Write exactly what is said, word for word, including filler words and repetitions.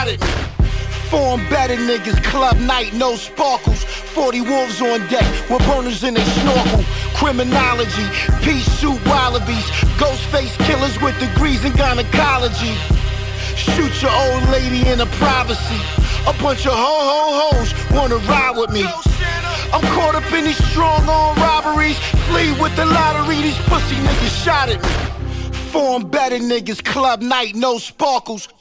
shot at me. Four better niggas, club night, no sparkles. Forty wolves on deck with burners in their snorkel. Criminology, pea soup wallabies. Ghost face killers with degrees in gynecology. Shoot your old lady in her privacy. A bunch of ho-ho-hos wanna ride with me. I'm caught up in these strong-arm robberies. Flee with the lottery, these pussy niggas shot at me. Foreign better niggas, club night, no sparkles.